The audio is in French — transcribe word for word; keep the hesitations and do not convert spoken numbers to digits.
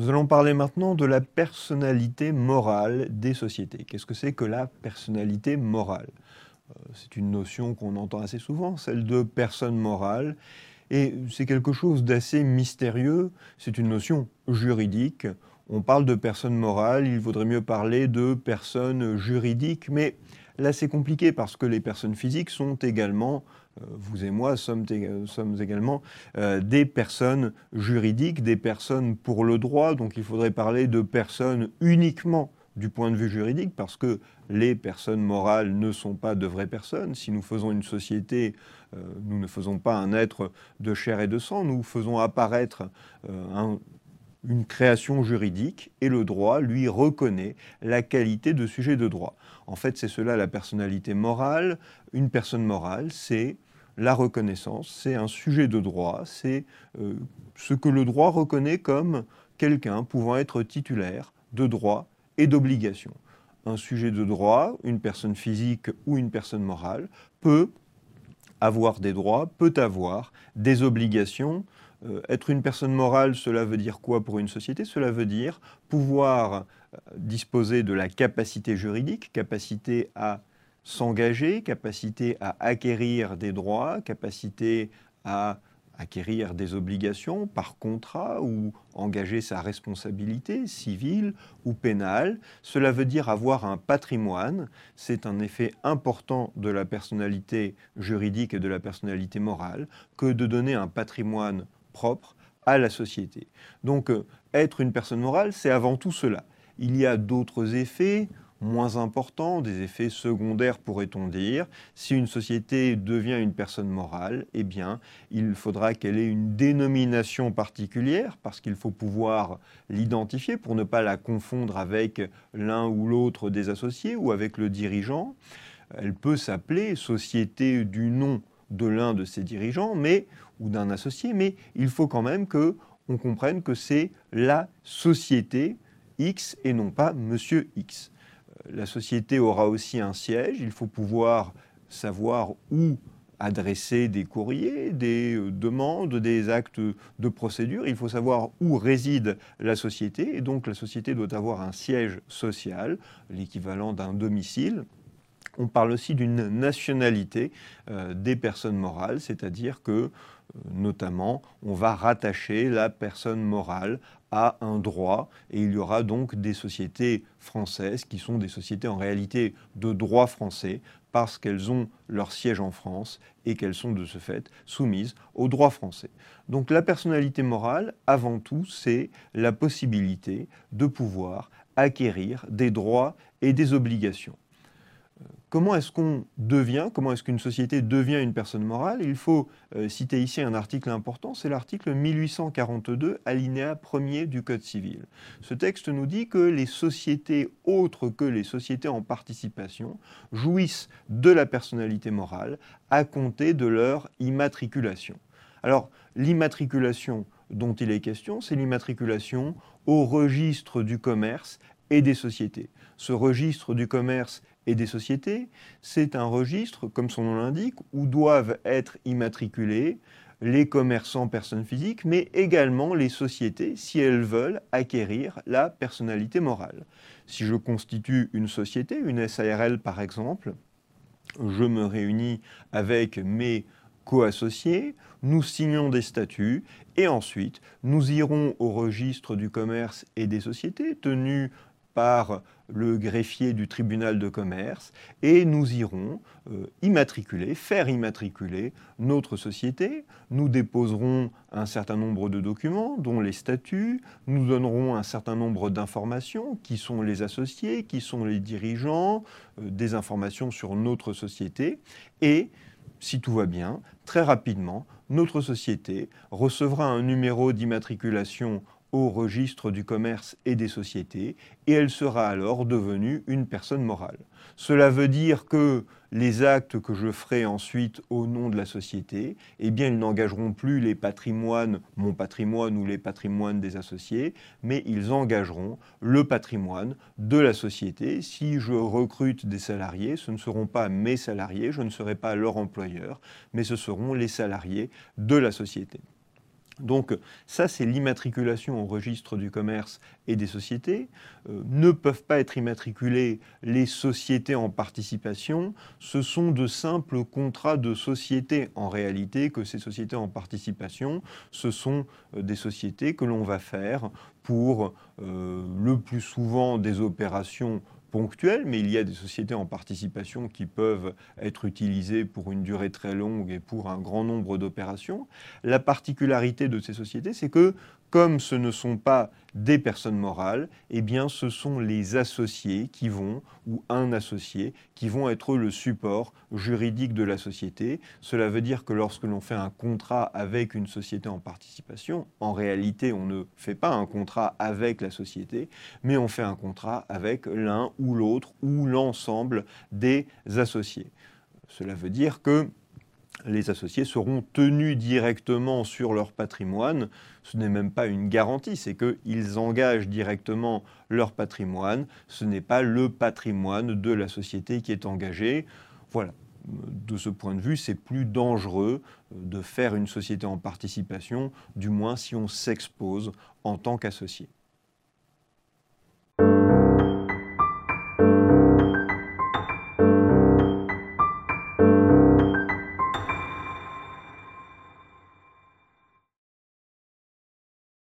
Nous allons parler maintenant de la personnalité morale des sociétés. Qu'est-ce que c'est que la personnalité morale? Euh, C'est une notion qu'on entend assez souvent, celle de personne morale, et c'est quelque chose d'assez mystérieux, c'est une notion juridique. On parle de personne morale, il vaudrait mieux parler de personne juridique, mais là c'est compliqué parce que les personnes physiques sont également, euh, vous et moi sommes, ég- sommes également euh, des personnes juridiques, des personnes pour le droit, donc il faudrait parler de personnes uniquement du point de vue juridique, parce que les personnes morales ne sont pas de vraies personnes. Si nous faisons une société, euh, nous ne faisons pas un être de chair et de sang, nous faisons apparaître euh, un- une création juridique et le droit lui reconnaît la qualité de sujet de droit. En fait, c'est cela la personnalité morale. Une personne morale, c'est la reconnaissance, c'est un sujet de droit, c'est euh, ce que le droit reconnaît comme quelqu'un pouvant être titulaire de droits et d'obligations. Un sujet de droit, une personne physique ou une personne morale, peut avoir des droits, peut avoir des obligations. Euh, être une personne morale, cela veut dire quoi pour une société? Cela veut dire pouvoir euh, disposer de la capacité juridique, capacité à s'engager, capacité à acquérir des droits, capacité à acquérir des obligations par contrat ou engager sa responsabilité civile ou pénale. Cela veut dire avoir un patrimoine. C'est un effet important de la personnalité juridique et de la personnalité morale que de donner un patrimoine propre à la société. Donc, euh, être une personne morale, c'est avant tout cela. Il y a d'autres effets moins importants, des effets secondaires pourrait-on dire. Si une société devient une personne morale, eh bien, il faudra qu'elle ait une dénomination particulière, parce qu'il faut pouvoir l'identifier pour ne pas la confondre avec l'un ou l'autre des associés ou avec le dirigeant. Elle peut s'appeler société du nom de l'un de ses dirigeants, mais, ou d'un associé, mais il faut quand même que on comprenne que c'est la société X et non pas Monsieur X. La société aura aussi un siège, il faut pouvoir savoir où adresser des courriers, des euh, demandes, des actes de procédure, il faut savoir où réside la société, et donc la société doit avoir un siège social, l'équivalent d'un domicile. On parle aussi d'une nationalité euh, des personnes morales, c'est-à-dire que, euh, notamment, on va rattacher la personne morale à un droit, et il y aura donc des sociétés françaises qui sont des sociétés en réalité de droit français, parce qu'elles ont leur siège en France et qu'elles sont de ce fait soumises au droit français. Donc la personnalité morale, avant tout, c'est la possibilité de pouvoir acquérir des droits et des obligations. Comment est-ce qu'on devient, comment est-ce qu'une société devient une personne morale? Il faut euh, citer ici un article important, c'est l'article mille huit cent quarante-deux, alinéa premier du Code civil. Ce texte nous dit que les sociétés autres que les sociétés en participation jouissent de la personnalité morale à compter de leur immatriculation. Alors, l'immatriculation dont il est question, c'est l'immatriculation au registre du commerce et des sociétés. Ce registre du commerce et des sociétés, c'est un registre, comme son nom l'indique, où doivent être immatriculés les commerçants personnes physiques, mais également les sociétés si elles veulent acquérir la personnalité morale. Si je constitue une société, une S A R L par exemple, je me réunis avec mes co-associés, nous signons des statuts et ensuite nous irons au registre du commerce et des sociétés tenu par le greffier du tribunal de commerce et nous irons euh, immatriculer, faire immatriculer notre société. Nous déposerons un certain nombre de documents, dont les statuts, nous donnerons un certain nombre d'informations, qui sont les associés, qui sont les dirigeants, euh, des informations sur notre société et si tout va bien, très rapidement, notre société recevra un numéro d'immatriculation au registre du commerce et des sociétés et elle sera alors devenue une personne morale. Cela veut dire que les actes que je ferai ensuite au nom de la société, eh bien, ils n'engageront plus les patrimoines, mon patrimoine ou les patrimoines des associés, mais ils engageront le patrimoine de la société. Si je recrute des salariés, ce ne seront pas mes salariés, je ne serai pas leur employeur, mais ce seront les salariés de la société. Donc ça, c'est l'immatriculation au registre du commerce et des sociétés. Euh, ne peuvent pas être immatriculées les sociétés en participation. Ce sont de simples contrats de société en réalité que ces sociétés en participation. Ce sont euh, des sociétés que l'on va faire pour euh, le plus souvent des opérations ponctuelles, mais il y a des sociétés en participation qui peuvent être utilisées pour une durée très longue et pour un grand nombre d'opérations. La particularité de ces sociétés, c'est que comme ce ne sont pas des personnes morales, eh bien ce sont les associés qui vont, ou un associé, qui vont être le support juridique de la société. Cela veut dire que lorsque l'on fait un contrat avec une société en participation, en réalité on ne fait pas un contrat avec la société, mais on fait un contrat avec l'un ou l'autre ou l'ensemble des associés. Cela veut dire que les associés seront tenus directement sur leur patrimoine. Ce n'est même pas une garantie, c'est qu'ils engagent directement leur patrimoine. Ce n'est pas le patrimoine de la société qui est engagé. Voilà. De ce point de vue, c'est plus dangereux de faire une société en participation, du moins si on s'expose en tant qu'associé.